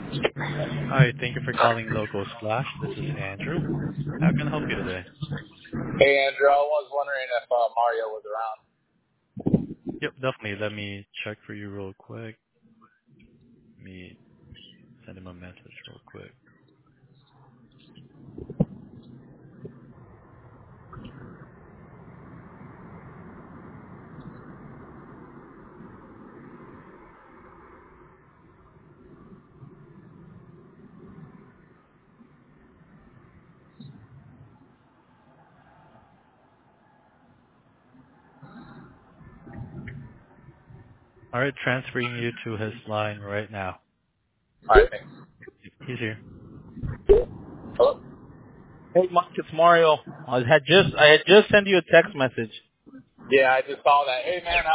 Hi, thank you for calling Local Splash. This is Andrew. How can I help you today? Hey, Andrew. I was wondering if Mario was around. Yep, definitely. Let me check for you real quick. Let me send him a message real quick. All right, transferring you to his line right now. All right, thanks. He's here. Hello? Hey, Mike, it's Mario. I had just sent you a text message. Yeah, I just saw that. Hey, man,